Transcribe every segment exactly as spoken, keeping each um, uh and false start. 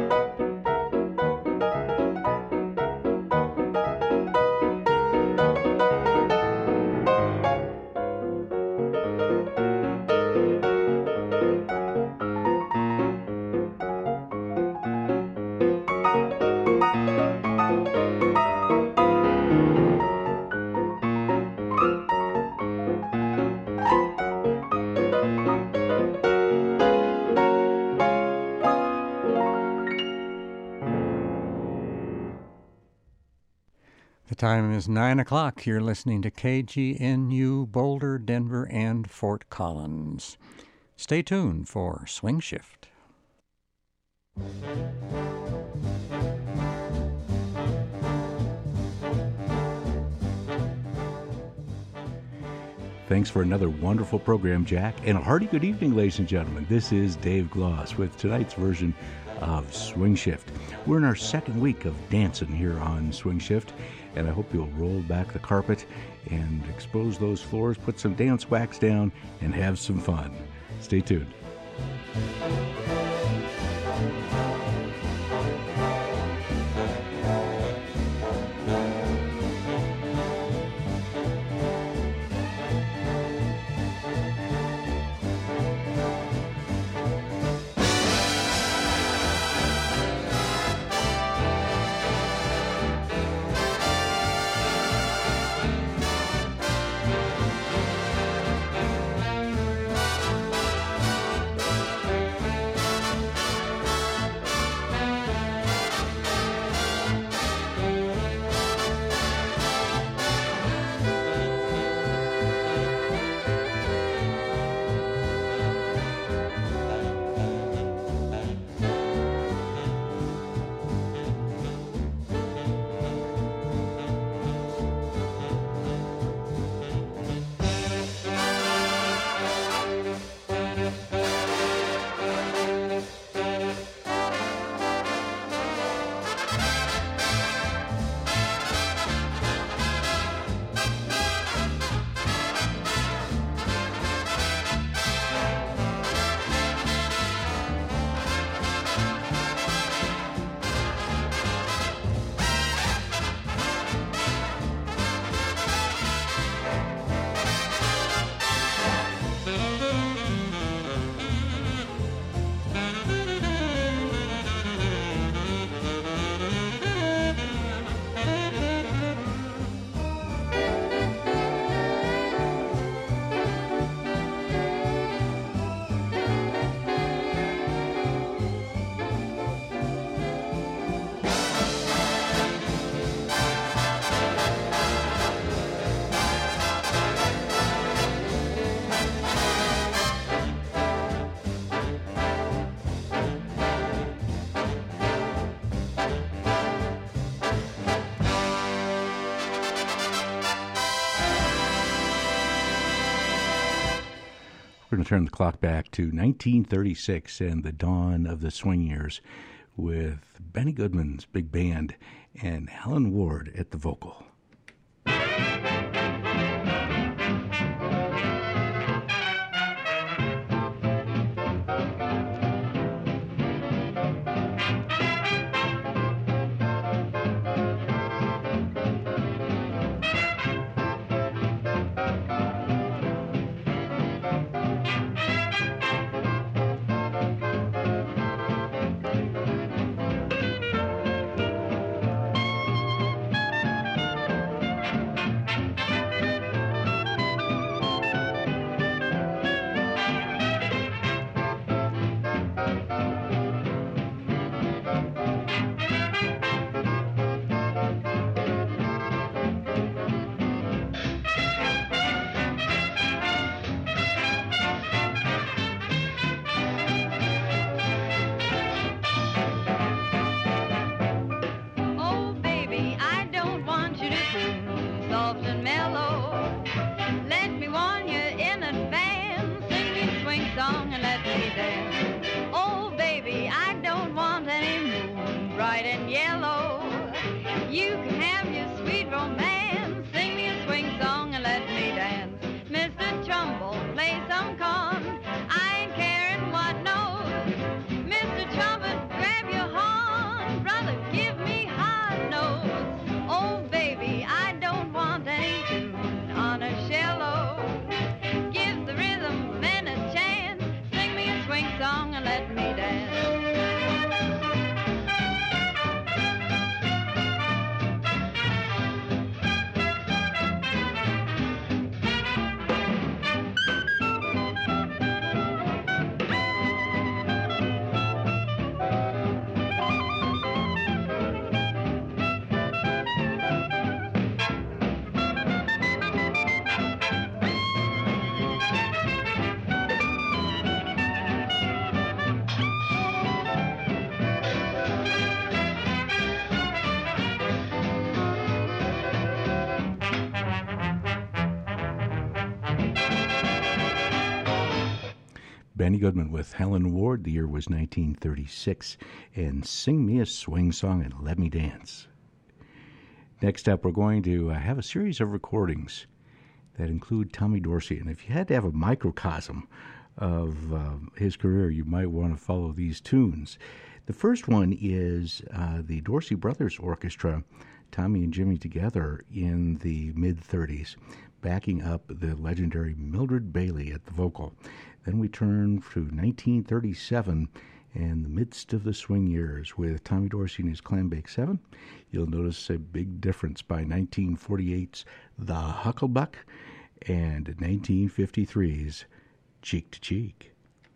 The time is nine o'clock. You're listening to K G N U, Boulder, Denver, and Fort Collins. Stay tuned for Swing Shift. Thanks for another wonderful program, Jack. And a hearty good evening, ladies and gentlemen. This is Dave Gloss with tonight's version of Swing Shift. We're in our second week of dancing here on Swing Shift, and I hope you'll roll back the carpet and expose those floors, put some dance wax down, and have some fun. Stay tuned. We're going to turn the clock back to nineteen thirty-six and the dawn of the swing years with Benny Goodman's big band and Helen Ward at the vocal. I ain't caring what knows. Mister Trumpet, grab your horn. Benny Goodman with Helen Ward. The year was nineteen thirty-six. And Sing Me a Swing Song and Let Me Dance. Next up, we're going to uh, have a series of recordings that include Tommy Dorsey. And if you had to have a microcosm of uh, his career, you might want to follow these tunes. The first one is uh, the Dorsey Brothers Orchestra, Tommy and Jimmy together in the mid-thirties, backing up the legendary Mildred Bailey at the vocal. Then we turn to nineteen thirty-seven and the midst of the swing years with Tommy Dorsey and his Clambake Seven. You'll notice a big difference by nineteen forty-eight's The Hucklebuck and nineteen fifty-three's Cheek to Cheek.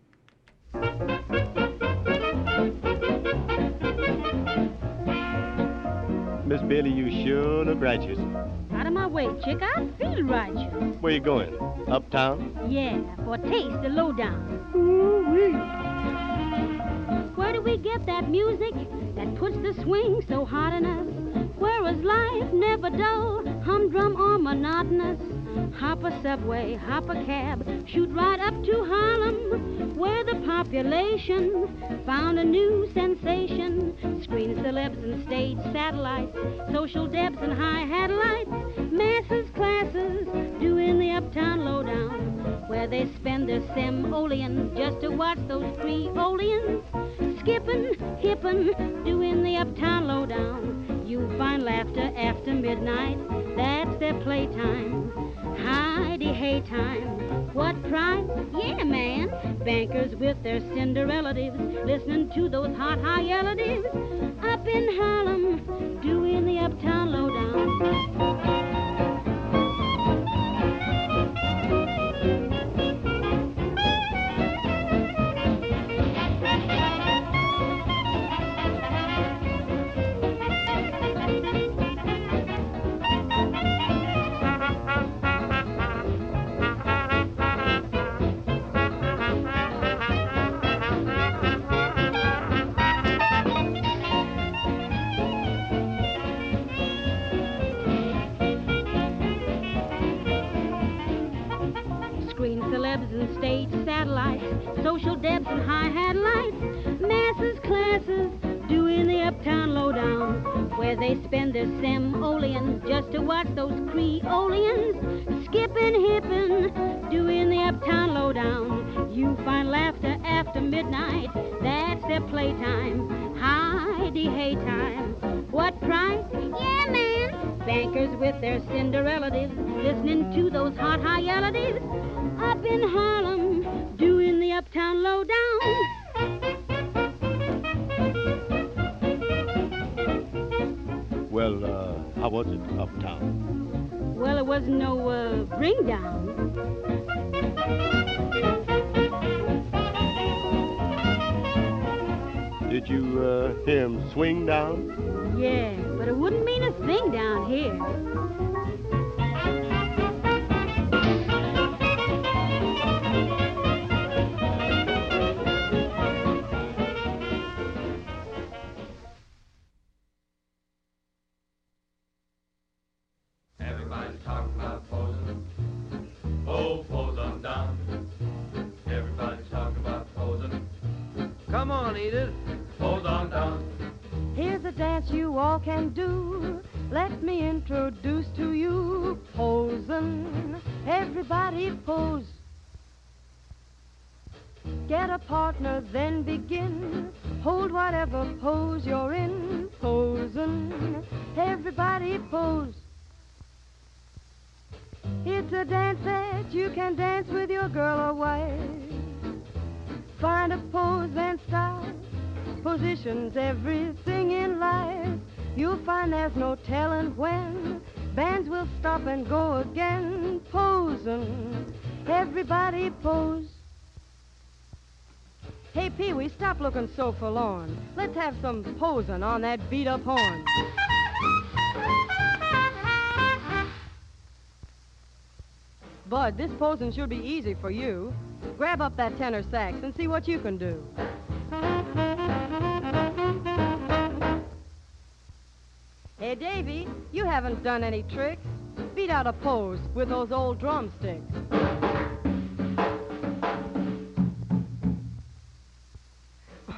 Miss Bailey, you sure look righteous. Out of my way, chick. I feel righteous. Where you going? Uptown? Yeah, for a taste of lowdown. Ooh-wee. Where do we get that music that puts the swing so hot in us? Where is life never dull, humdrum or monotonous? Hop a subway, hop a cab, shoot right up to Harlem, where the population found a new sensation. Screen celebs and stage satellites, social debs and high-hat lights, masses, classes, doing the uptown lowdown, where they spend their simoleons just to watch those Creoleans skipping, hippin', doing the uptown lowdown. You'll find laughter after midnight, that's their playtime. Heidi-hey time, what price? Yeah, man. Bankers with their Cinderellatives, listening to those hot high-elatives, up in Harlem, doing the uptown lowdown. Social debs and high-hat lights, masses, classes, doing the uptown lowdown, where they spend their simoleons just to watch those Creoleans skipping, hippin', doing the uptown lowdown. You find laughter after midnight, that's their playtime. Heidi-hey time, what price? Yeah, man. Bankers with their Cinderellatives, listening to those hot high-elatives, up in Harlem, doing the uptown lowdown. Well, uh, how was it uptown? Well, it wasn't no uh, bring down. Did you uh, hear him swing down? Yeah, but it wouldn't mean a thing down here. Everybody's talking about posing. Oh, pose on down. Everybody's talking about posing. Come on, Edith. Pose on down. Here's a dance you all can do. Let me introduce to you posing. Everybody pose. Get a partner, then begin. Hold whatever pose you're in. Posing. Everybody pose. It's a dance that you can dance with your girl or wife. Find a pose and style. Positions everything in life. You'll find there's no telling when bands will stop and go again. Posing. Everybody pose. Hey, Pee-wee, stop looking so forlorn. Let's have some posing on that beat-up horn. Bud, this posing should be easy for you. Grab up that tenor sax and see what you can do. Hey, Davy, you haven't done any tricks. Beat out a pose with those old drumsticks.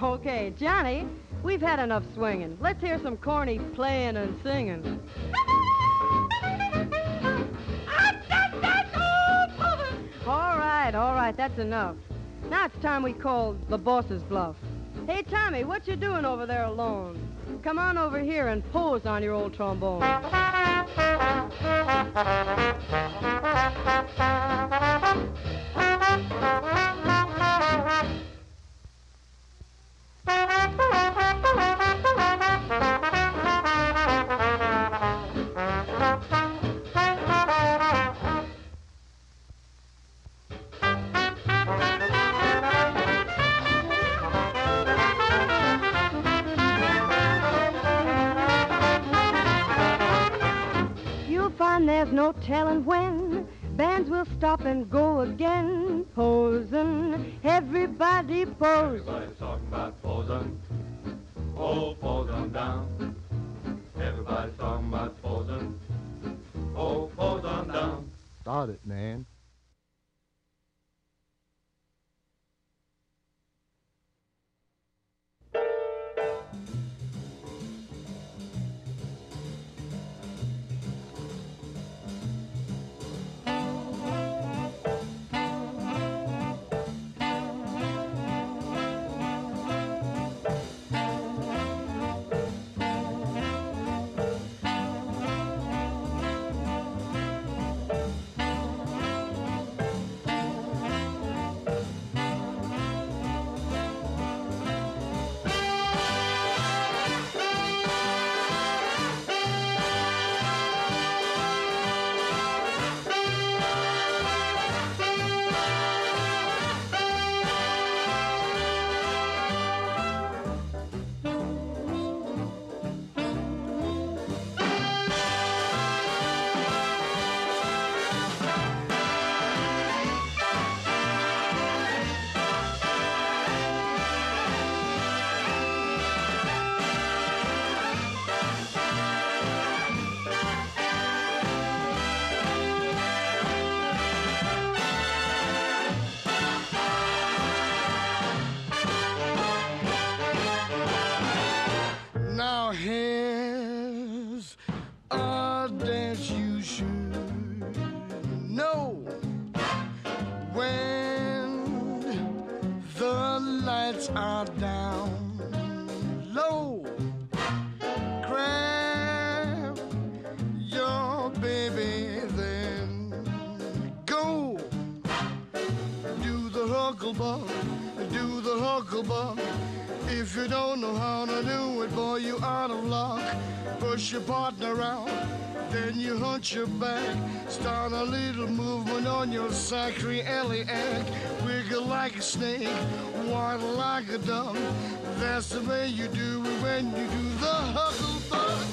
Okay, Johnny, we've had enough swinging. Let's hear some corny playing and singing. All right, all right, that's enough. Now it's time we call the boss's bluff. Hey, Tommy, what you doing over there alone? Come on over here and pose on your old trombone. There's no telling when bands will stop and go again. Posing, everybody pose. Everybody's talking about posing. Oh, posing down. Everybody's talking about posing. Oh, posing down. Start it, man. Here's a dance you should know. When the lights are down low, grab your baby, then go. Do the hucklebuck, do the hucklebuck. If you don't know how to do it, boy, you out of luck. Push your partner out, then you hunch your back. Start a little movement on your sacroiliac. Wiggle like a snake, waddle like a duck. That's the way you do it when you do the hucklebuck.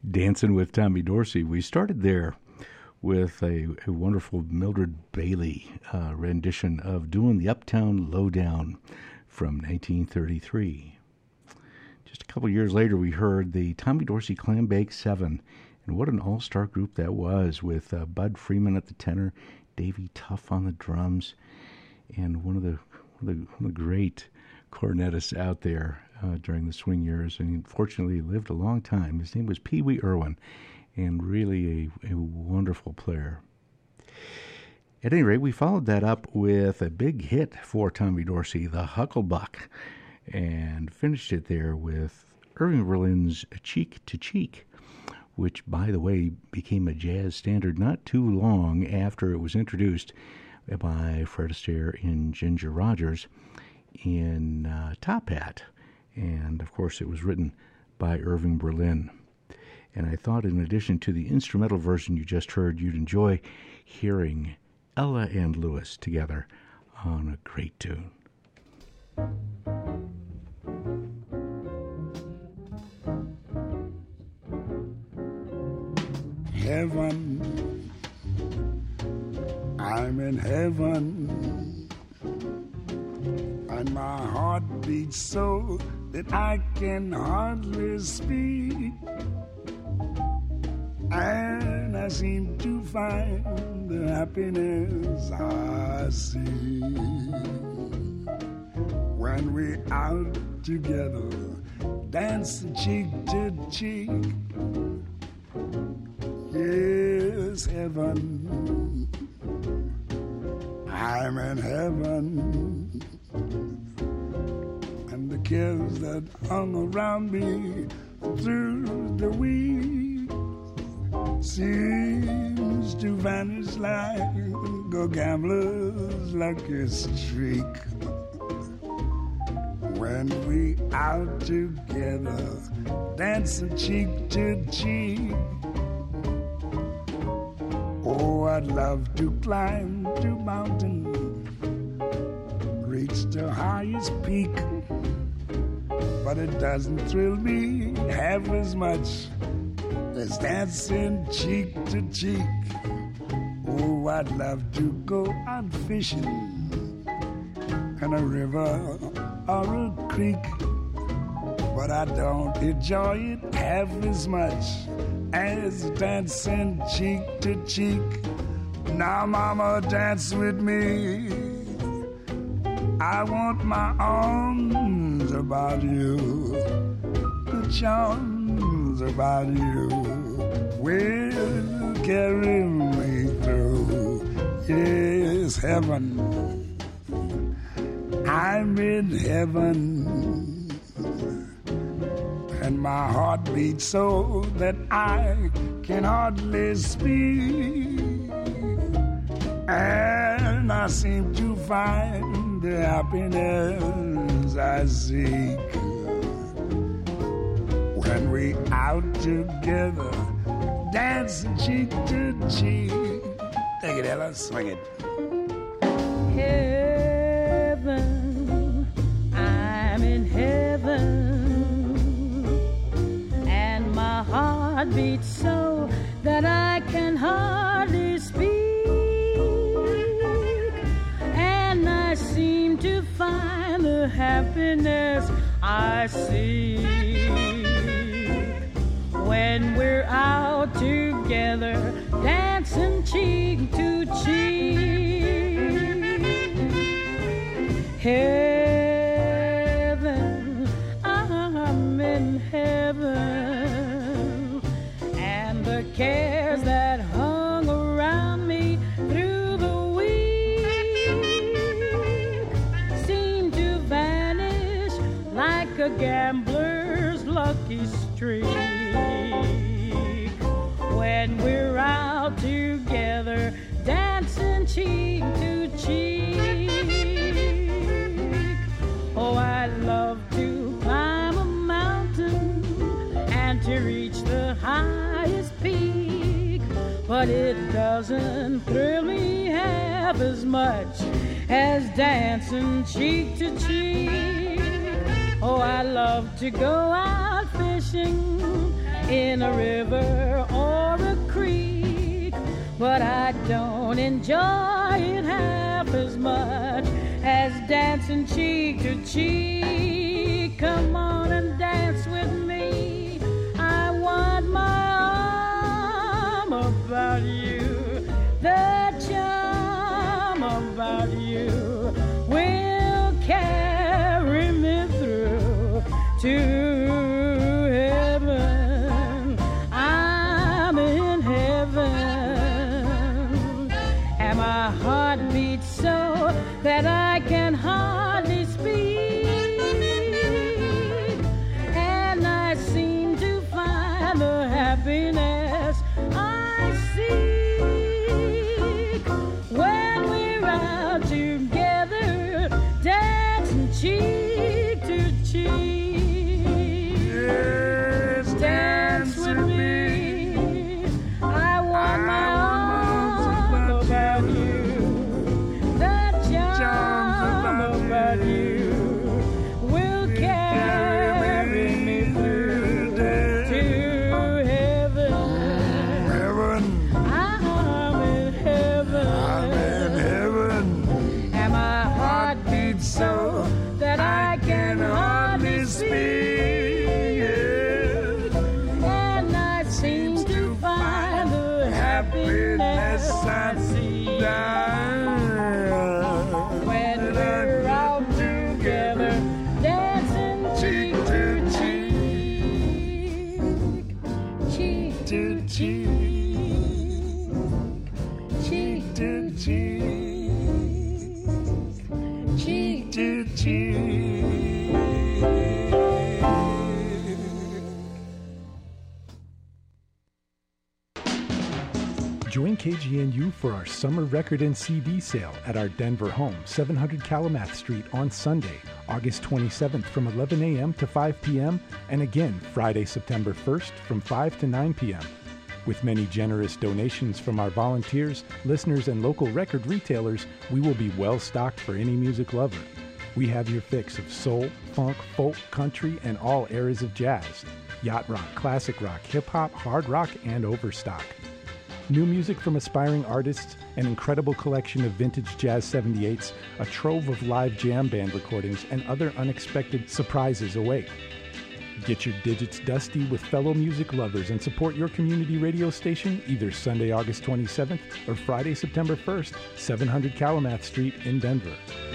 Dancing with Tommy Dorsey. We started there with a, a wonderful Mildred Bailey uh, rendition of Doing the Uptown Lowdown from nineteen thirty-three. Just a couple years later, we heard the Tommy Dorsey Clam Bake Seven, and what an all-star group that was, with uh, Bud Freeman at the tenor, Davy Tuff on the drums, and one of the one of the, one of the great cornetists out there uh, during the swing years, and unfortunately he lived a long time. His name was Pee Wee Irwin, and really a, a wonderful player. At any rate, we followed that up with a big hit for Tommy Dorsey, The Hucklebuck, and finished it there with Irving Berlin's Cheek to Cheek, which, by the way, became a jazz standard not too long after it was introduced by Fred Astaire and Ginger Rogers in uh, Top Hat. And, of course, it was written by Irving Berlin. And I thought, in addition to the instrumental version you just heard, you'd enjoy hearing Ella and Lewis together on a great tune. Heaven, I'm in heaven, and my heart beats so that I can hardly speak, and I seem to find the happiness I see when we're out together, dancing cheek to cheek. Yes, heaven, I'm in heaven, and the cares that hung around me through the week seems to vanish like a gambler's lucky streak. When we out together, dancing cheek to cheek. Oh, I'd love to climb to mountain, reach the highest peak, but it doesn't thrill me half as much as dancing cheek to cheek. Oh, I'd love to go out fishing in a river or a creek, but I don't enjoy it half as much as dancing cheek to cheek. Now, mama, dance with me. I want my arms about you, the charms about you will carry me through. Yes, heaven, I'm in heaven, and my heart beats so that I can hardly speak, and I seem to find the happiness I seek when we out together, dancing cheek to cheek. Take it, Ella, swing it. Heaven, I'm in heaven, my heart beats so that I can hardly speak, and I seem to find the happiness I seek when we're out together, dancing cheek to cheek. Heaven, I'm in heaven, the cares that hung around me through the week seem to vanish like a gambler's lucky streak when we're out together, dancing cheek to cheek. Oh, I'd love to climb a mountain and to reach the highest peak, but it doesn't thrill me half as much as dancing cheek to cheek. Oh, I love to go out fishing in a river or a creek, but I don't enjoy it half as much as dancing cheek to cheek. Come on and dance with me. I want my arm about you. The charm about you will carry me through to heaven. I'm in heaven, and my heart beats so that I can hardly speak, and I seem to find the happiness I seek when we're out together, dancing cheek to cheek. Yes, Dance with me. I want my arms about you. The charm about you will carry me through to heaven. Heaven, I'm in heaven, I'm in heaven. and my heart beats so that I can hardly speak, and I seem to find the happiness I seek when we're out together, dancing cheek to cheek, cheek to cheek, cheek to cheek, cheek to cheek. Join K G N U for our summer record and C D sale at our Denver home, seven hundred Calumet Street, on Sunday, August twenty-seventh from eleven a.m. to five p.m. and again Friday, September first from five to nine p.m. With many generous donations from our volunteers, listeners, and local record retailers, we will be well stocked for any music lover. We have your fix of soul, funk, folk, country, and all eras of jazz, yacht rock, classic rock, hip-hop, hard rock, and overstock. New music from aspiring artists, an incredible collection of vintage jazz seventy-eights, a trove of live jam band recordings, and other unexpected surprises await. Get your digits dusty with fellow music lovers and support your community radio station either Sunday, August twenty-seventh or Friday, September first, seven hundred Calumet Street in Denver.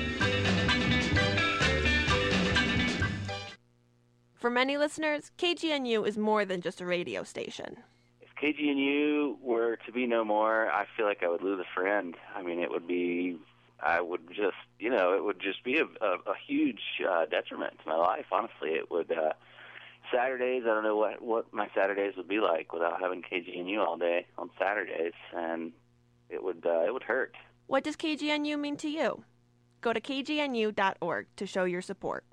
For many listeners, K G N U is more than just a radio station. K G N U were to be no more, I feel like I would lose a friend. I mean, it would be, I would just, you know, it would just be a, a, a huge uh, detriment to my life, honestly. It would, uh, Saturdays, I don't know what, what my Saturdays would be like without having K G N U all day on Saturdays, and it would, uh, it would hurt. What does K G N U mean to you? Go to K G N U dot org to show your support.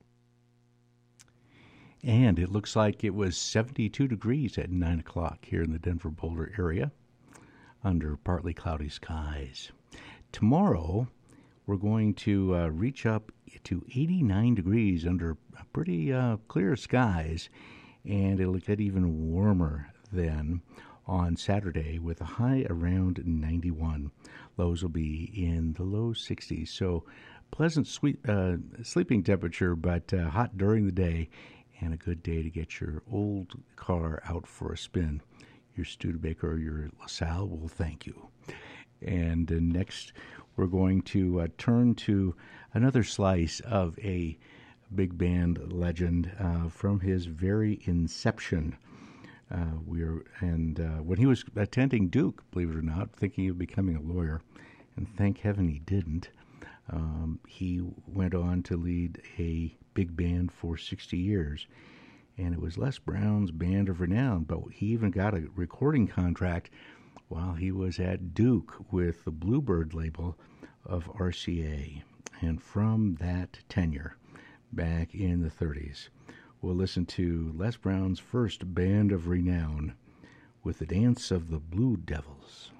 And it looks like it was seventy-two degrees at nine o'clock here in the Denver-Boulder area under partly cloudy skies. Tomorrow, we're going to uh, reach up to eighty-nine degrees under pretty uh, clear skies, and it'll get even warmer then on Saturday with a high around ninety-one. Lows will be in the low sixties, so pleasant sweet, uh, sleeping temperature, but uh, hot during the day. And a good day to get your old car out for a spin. Your Studebaker or your LaSalle will thank you. And uh, next, we're going to uh, turn to another slice of a big band legend uh, from his very inception. Uh, we're and uh, when he was attending Duke, believe it or not, thinking of becoming a lawyer, and thank heaven he didn't. Um, he went on to lead a big band for sixty years, and it was Les Brown's Band of Renown, but he even got a recording contract while he was at Duke with the Bluebird label of R C A. And from that tenure, back in the thirties, we'll listen to Les Brown's first Band of Renown with the Dance of the Blue Devils.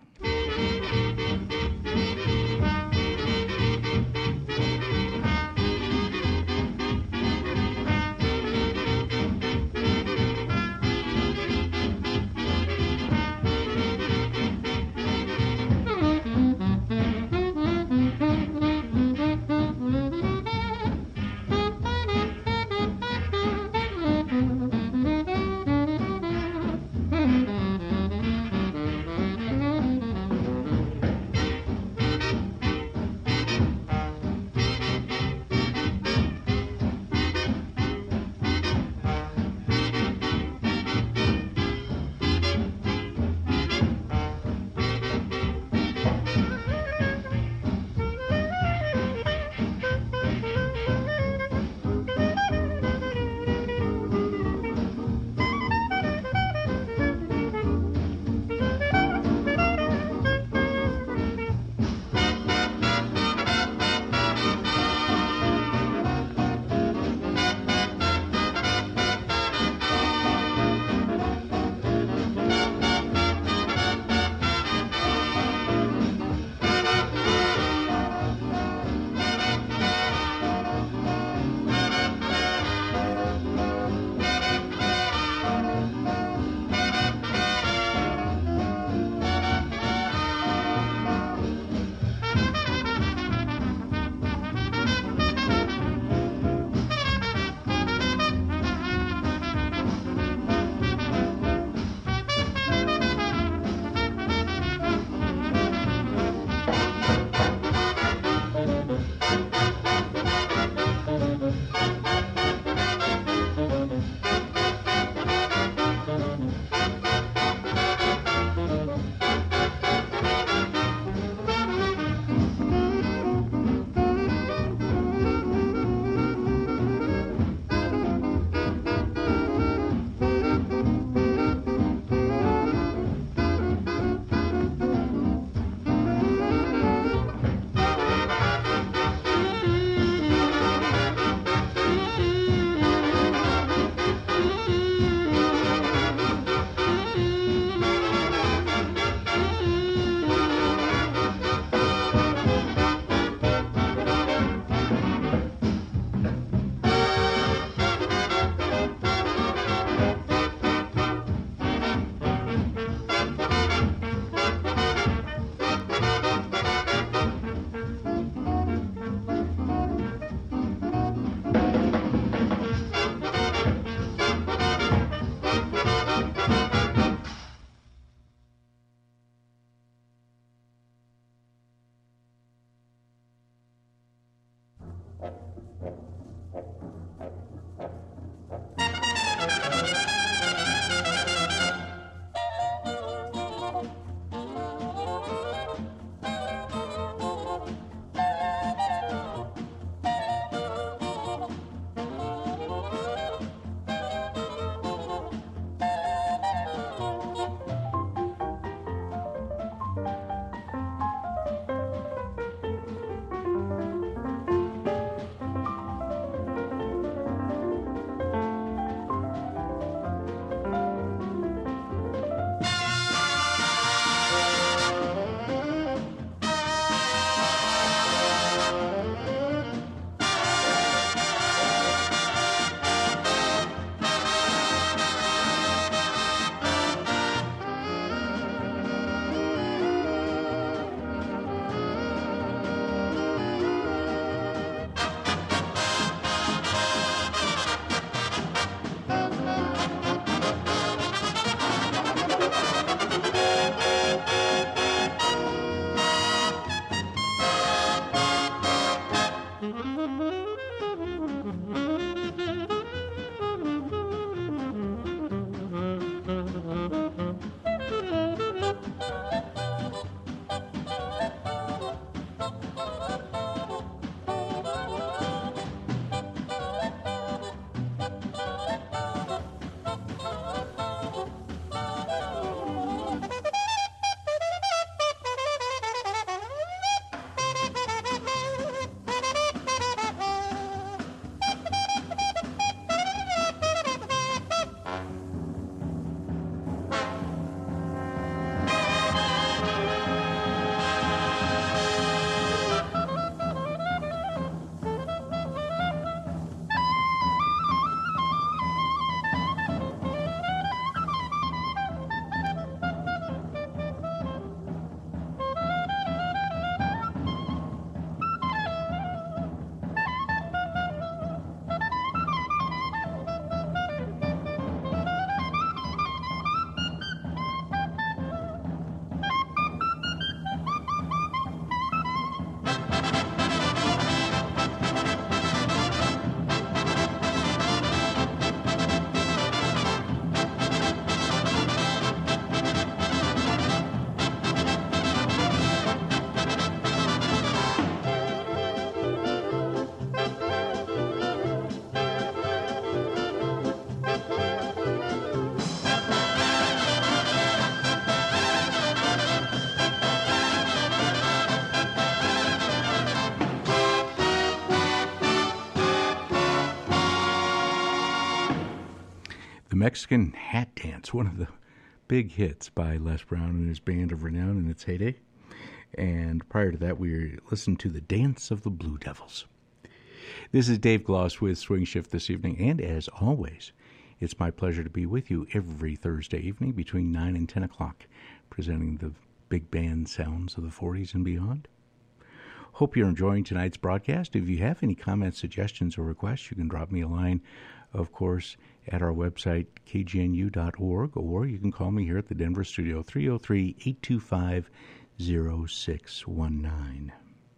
Mexican Hat Dance, one of the big hits by Les Brown and his band of renown in its heyday. And prior to that, we listened to The Dance of the Blue Devils. This is Dave Gloss with Swing Shift this evening, and as always, it's my pleasure to be with you every Thursday evening between nine and ten o'clock, presenting the big band sounds of the forties and beyond. Hope you're enjoying tonight's broadcast. If you have any comments, suggestions, or requests, you can drop me a line, of course, at our website, k g n u dot org, or you can call me here at the Denver studio, three oh three, eight two five, oh six one nine.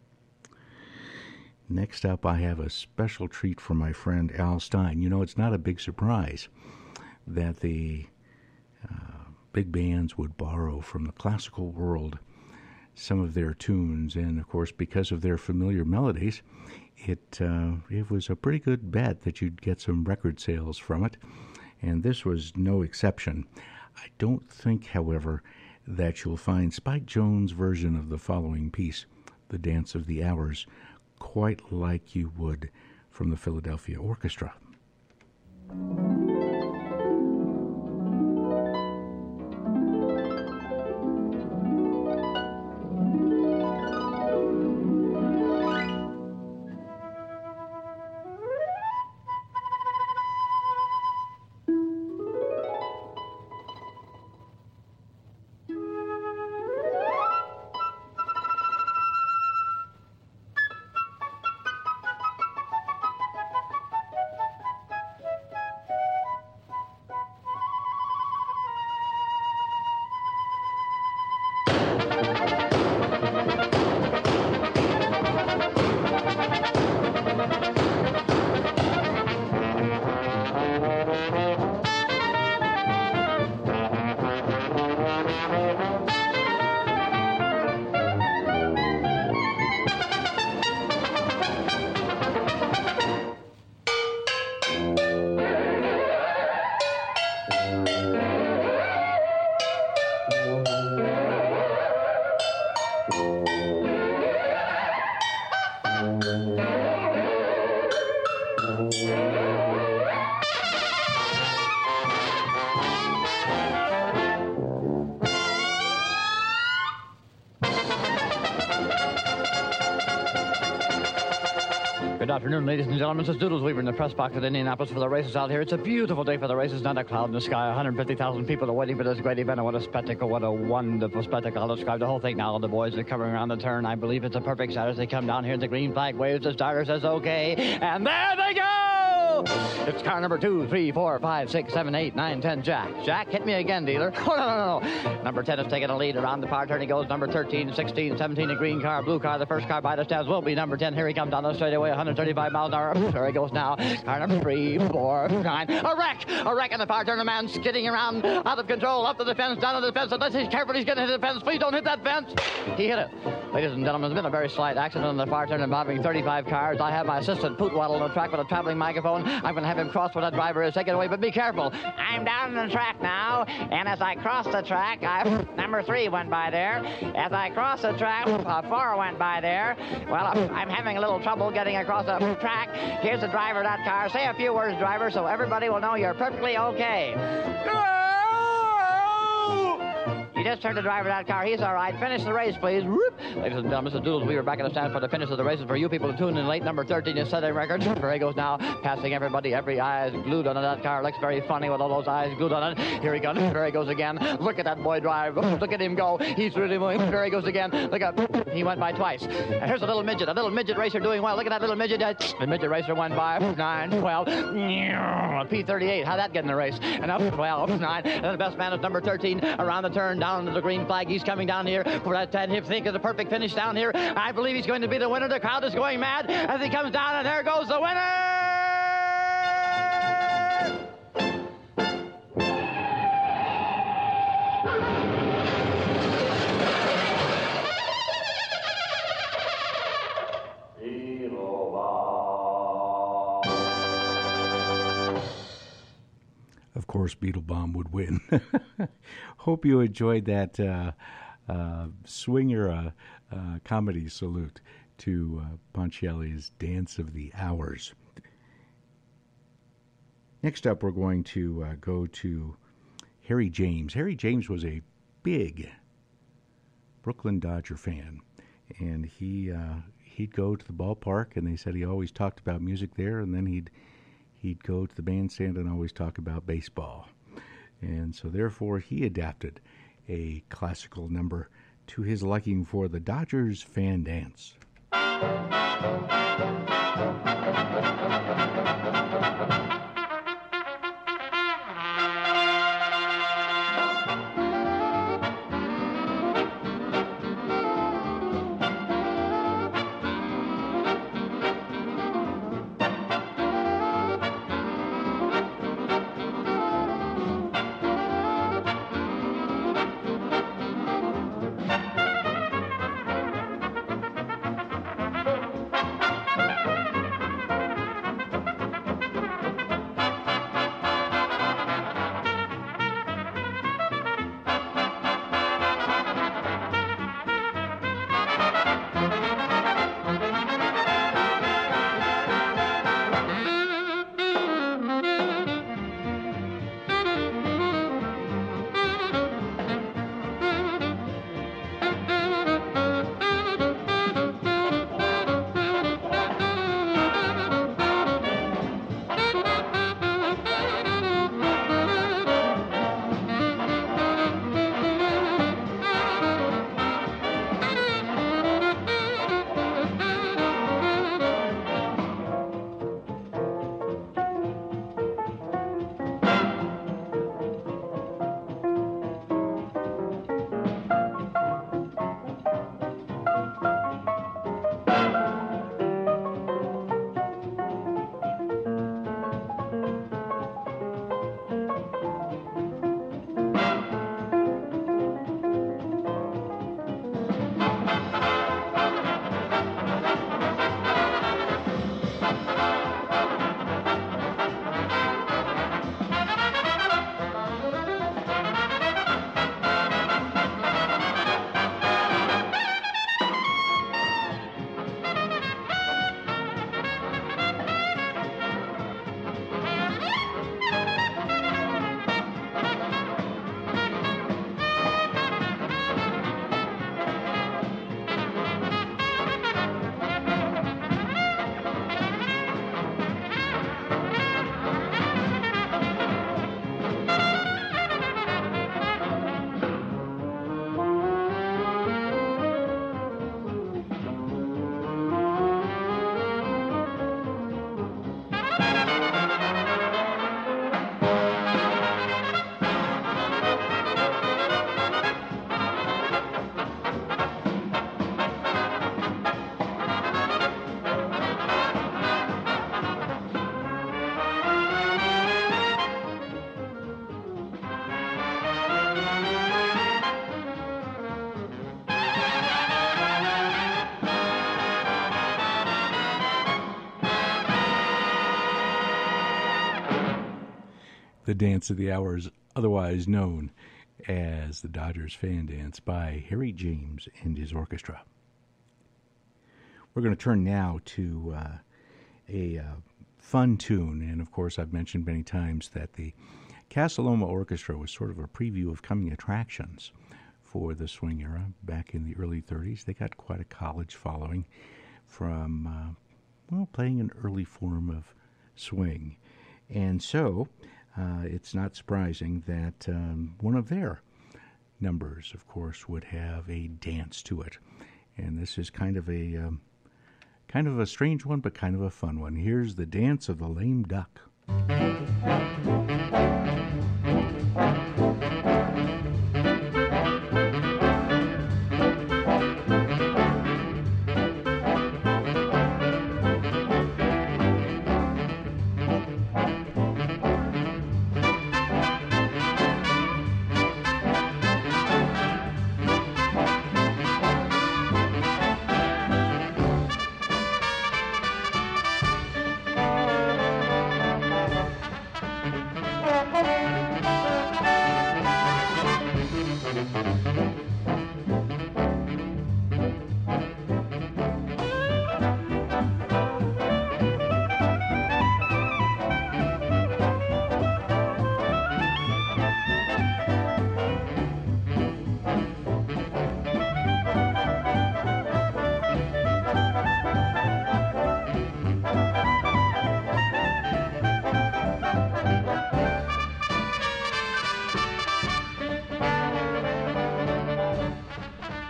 Next up, I have a special treat for my friend Al Stein. You know, it's not a big surprise that the uh, big bands would borrow from the classical world some of their tunes, and of course, because of their familiar melodies, it uh, it was a pretty good bet that you'd get some record sales from it, and this was no exception. I don't think, however, that you'll find Spike Jones' version of the following piece, The Dance of the Hours, quite like you would from the Philadelphia Orchestra. Good afternoon, ladies and gentlemen. This is Doodles Weaver in the press box at Indianapolis for the races out here. It's a beautiful day for the races, not a cloud in the sky. one hundred fifty thousand people are waiting for this great event. What a spectacle, what a wonderful spectacle. I'll describe the whole thing now. The boys are coming around the turn. I believe it's a perfect start as they come down here. The green flag waves, the starter says okay, and there they go! It's car number two, three, four, five, six, seven, eight, nine, ten, Jack. Jack, hit me again, dealer. Oh, no, no, no. Number ten is taking a lead around the far turn. He goes number thirteen, sixteen, seventeen, a green car, blue car. The first car by the stands will be number ten. Here he comes down the straightaway, one hundred thirty-five miles an hour. There he goes now. Car number three, four, nine. A wreck! A wreck in the far turn. A man skidding around, out of control, up to the fence, down to the fence. Unless he's careful, he's going to hit the fence. Please don't hit that fence. He hit it. Ladies and gentlemen, there's been a very slight accident in the far turn involving thirty-five cars. I have my assistant, Pootwaddle, on the track with a traveling microphone. I'm going to have him cross where that driver is. Take it away, but be careful. I'm down on the track now, and as I cross the track, I, number three went by there. As I cross the track, uh, four went by there. Well, I'm having a little trouble getting across the track. Here's the driver of that car. Say a few words, driver, so everybody will know you're perfectly okay. You just turned the driver of that car. He's all right. Finish the race, please. Whoop. Ladies and gentlemen, Mister Doodles, we are back in the stand for the finish of the races. For you people to tune in late, number thirteen is setting records. Here he goes now, passing everybody. Every eye is glued on that car. Looks very funny with all those eyes glued on it. Here he goes. There he goes again. Look at that boy drive. Look at him go. He's really moving. There he goes again. Look at, he went by twice. And here's a little midget. A little midget racer doing well. Look at that little midget. The midget racer went by. nine, twelve. P thirty-eight. How'd that get in the race? And up twelve, nine. And the best man is number thirteen. Around the turn, down to the green flag. He's coming down here for that ten. If think of the perfect finish down here, I believe he's going to be the winner. The crowd is going mad as he comes down, and there goes the winner! Of course, Beetlebomb would win. Hope you enjoyed that uh, uh, swinger uh, uh, comedy salute to uh, Ponchielli's Dance of the Hours. Next up, we're going to uh, go to Harry James. Harry James was a big Brooklyn Dodger fan, and he uh, he'd go to the ballpark, and they said he always talked about music there, and then he'd he'd go to the bandstand and always talk about baseball. And so therefore he adapted a classical number to his liking for the Dodgers fan dance. The Dance of the Hours, otherwise known as the Dodgers Fan Dance by Harry James and his orchestra. We're going to turn now to uh, a uh, fun tune, and of course I've mentioned many times that the Casa Loma Orchestra was sort of a preview of coming attractions for the swing era back in the early thirties. They got quite a college following from, uh, well, playing an early form of swing. And so uh, it's not surprising that um, one of their numbers, of course, would have a dance to it. And this is kind of a um, kind of a strange one, but kind of a fun one. Here's the Dance of the Lame Duck. Thank you.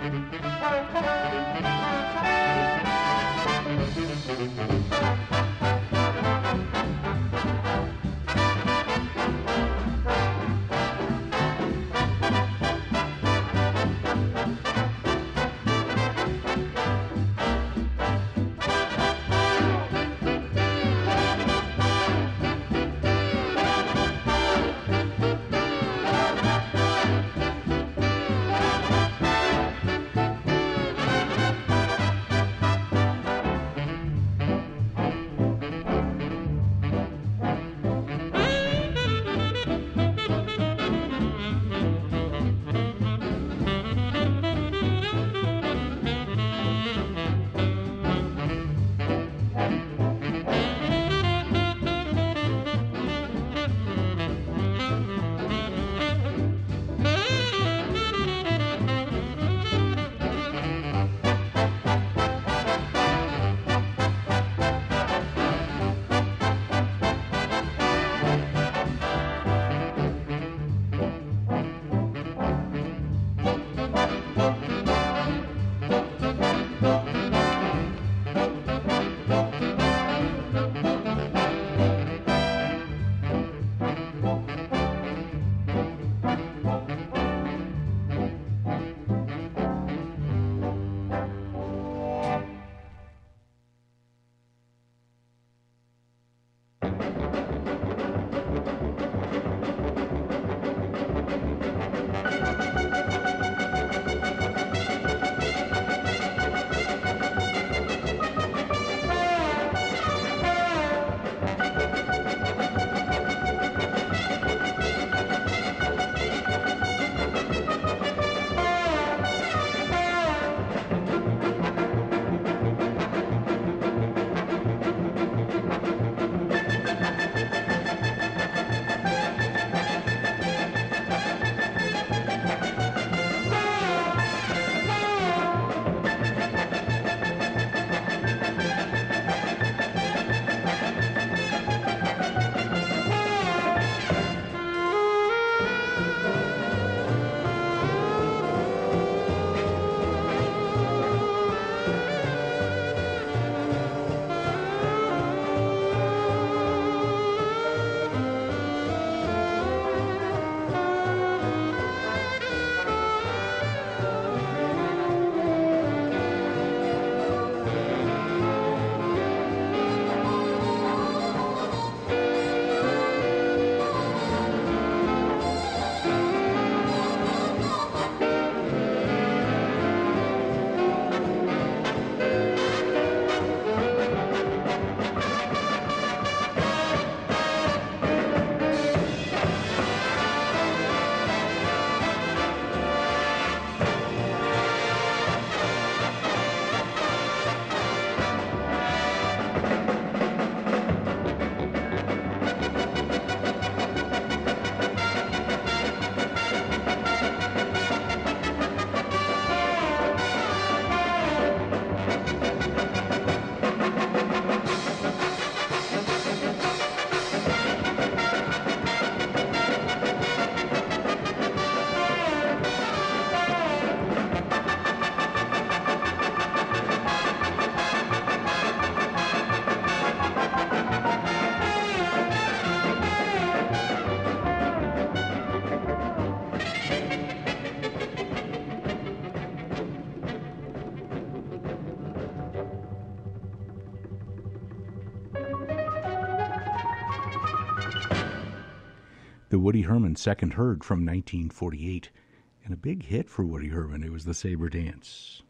the Woody Herman Second Herd from nineteen forty-eight. And a big hit for Woody Herman. It was the Sabre Dance.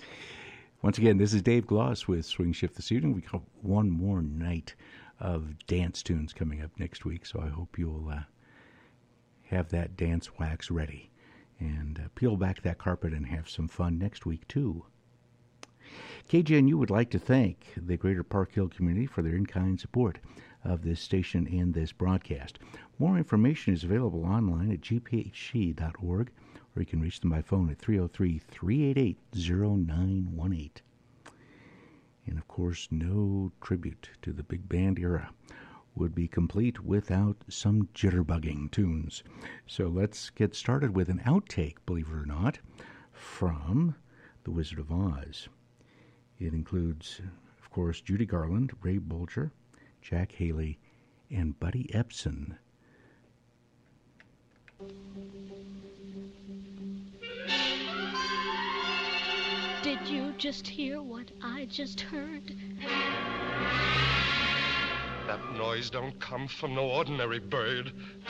Once again, this is Dave Gloss with Swing Shift this evening. We got one more night of dance tunes coming up next week, so I hope you'll uh, have that dance wax ready and uh, peel back that carpet and have some fun next week, too. K G N U would like to thank the Greater Park Hill community for their in-kind support of this station and this broadcast. More information is available online at g p h c dot org, or you can reach them by phone at three oh three, three eight eight, oh nine one eight. And, of course, no tribute to the big band era would be complete without some jitterbugging tunes. So let's get started with an outtake, believe it or not, from The Wizard of Oz. It includes, of course, Judy Garland, Ray Bolger, Jack Haley, and Buddy Ebsen. Did you just hear what I just heard? That noise don't come from no ordinary bird.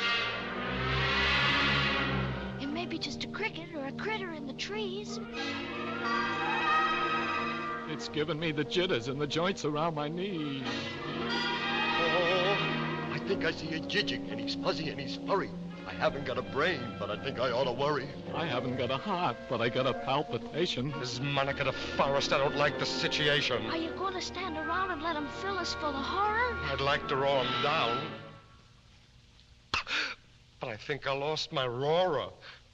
It may be just a cricket or a critter in the trees. It's given me the jitters and the joints around my knees. Oh, I think I see a jijig, and he's fuzzy and he's furry. I haven't got a brain, but I think I ought to worry. I haven't got a heart, but I got a palpitation. This Monica the Forest, I don't like the situation. Are you going to stand around and let him fill us full of horror? I'd like to roar him down. But I think I lost my roarer.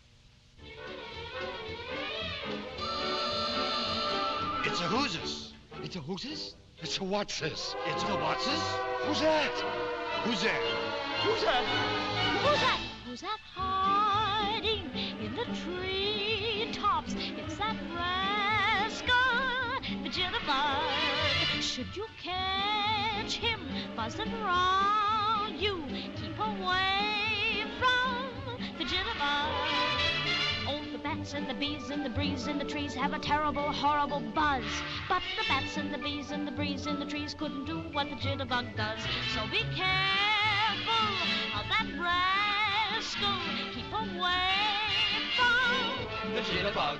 It's a who's-this. It's a who's-this? It's a what's-this. It's a what's-this? Who's that? Who's that? Who's that? Who's that? Who's that hiding in the treetops? It's that rascal, the jitterbug. Should you catch him buzzing around you, keep away from the jitterbug. Oh, the bats and the bees and the breeze in the trees have a terrible, horrible buzz. But the bats and the bees and the breeze in the trees couldn't do what the jitterbug does. So be careful of that rascal. Keep away from the jitterbug.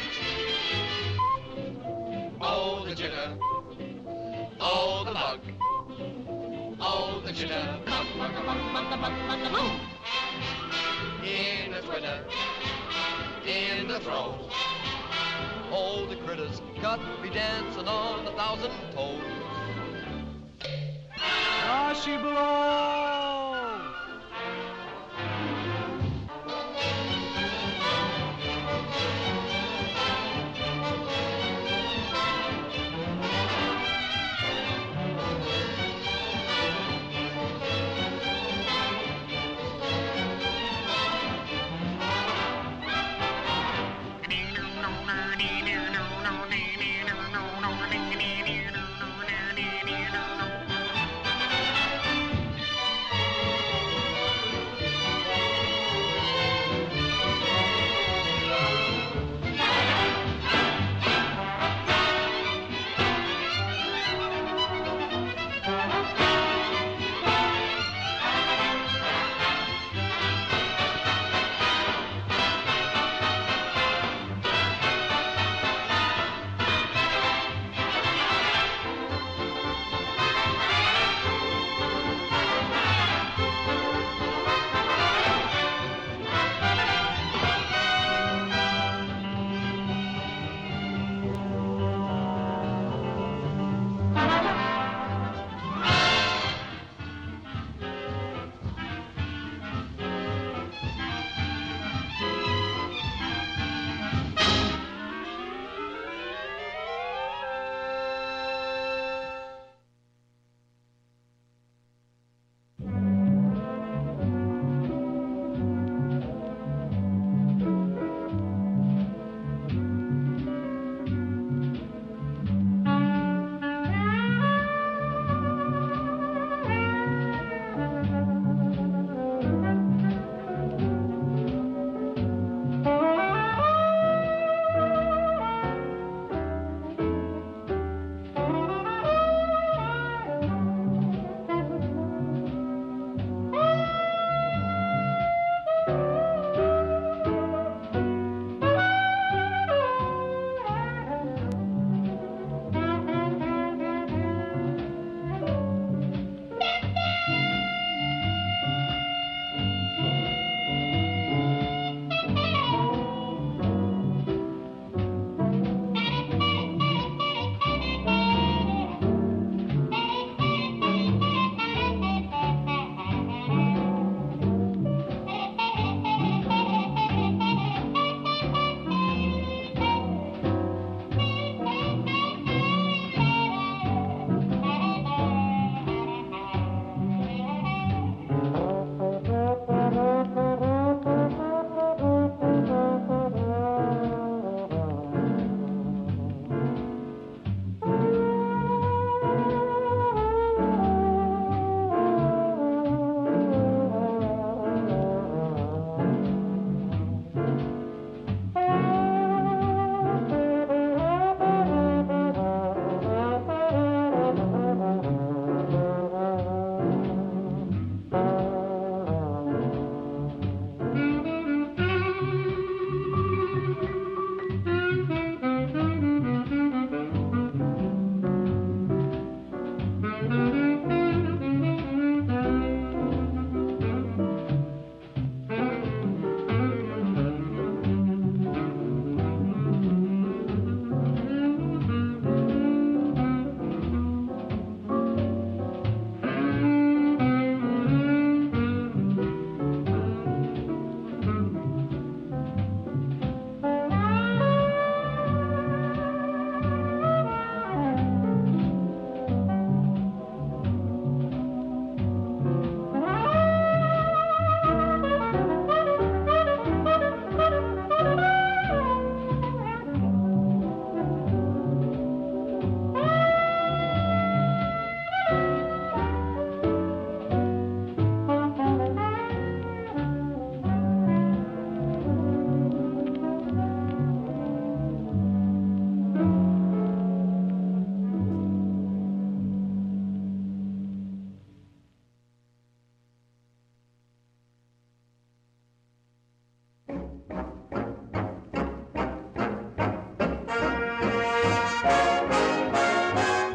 Oh, the jitter. Oh, the bug. Oh, the jitter. Bug, bug, bug, bug, bug, bug, bug, bug. In the twitter. In the throat. Oh, the critters got me dancing on a thousand toes. Ah, she blows!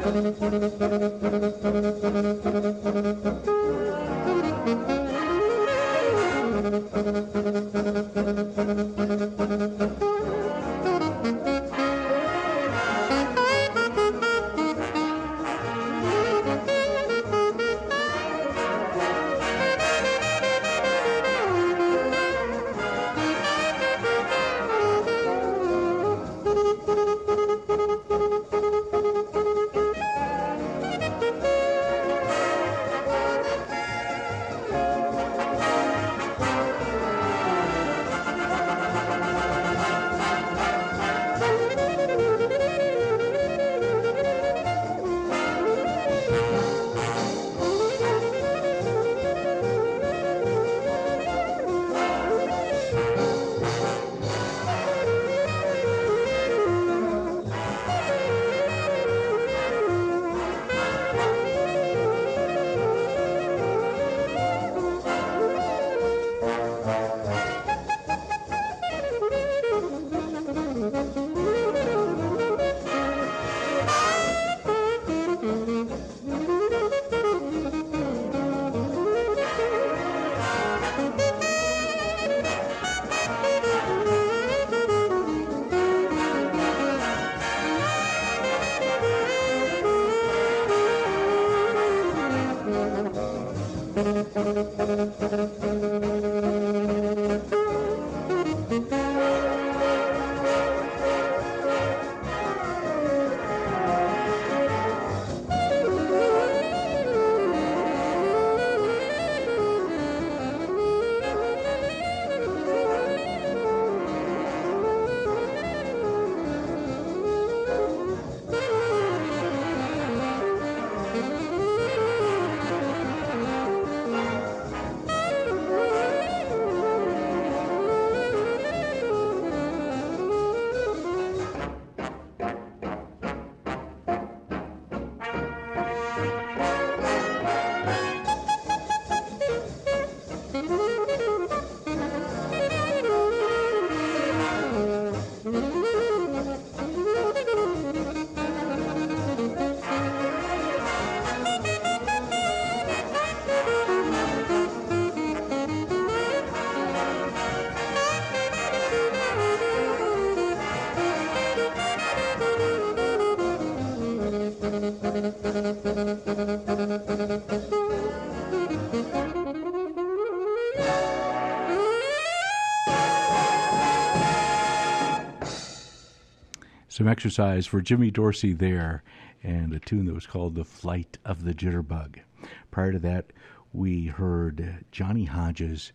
Some exercise for Jimmy Dorsey there, and a tune that was called The Flight of the Jitterbug. Prior to that, we heard Johnny Hodges,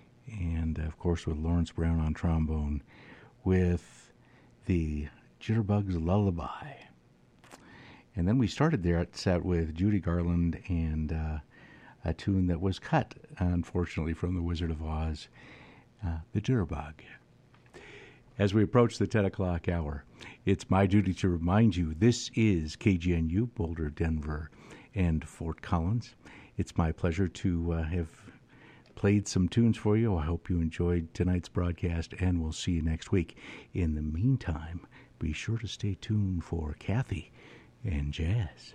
and of course with Lawrence Brown on trombone, with the Jitterbug's Lullaby. And then we started there at set with Judy Garland and uh, a tune that was cut, unfortunately, from The Wizard of Oz, uh, The Jitterbug. As we approach the ten o'clock hour, it's my duty to remind you this is K G N U, Boulder, Denver, and Fort Collins. It's my pleasure to uh, have played some tunes for you. I hope you enjoyed tonight's broadcast, and we'll see you next week. In the meantime, be sure to stay tuned for Kathy and Jazz.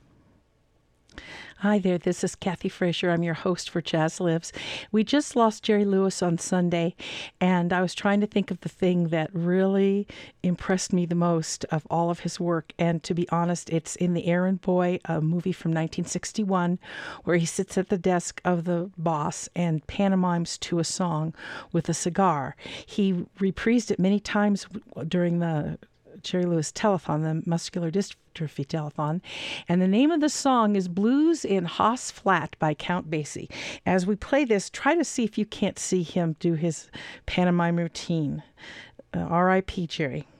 Hi there, this is Kathy Frazier. I'm your host for Jazz Lives. We just lost Jerry Lewis on Sunday, and I was trying to think of the thing that really impressed me the most of all of his work. And to be honest, it's in The Errand Boy, a movie from nineteen sixty-one, where he sits at the desk of the boss and pantomimes to a song with a cigar. He reprised it many times during the Jerry Lewis Telethon, the Muscular Dystrophy Telethon, and the name of the song is Blues in Haas Flat by Count Basie. As we play this, try to see if you can't see him do his pantomime routine. Uh, R I P Jerry.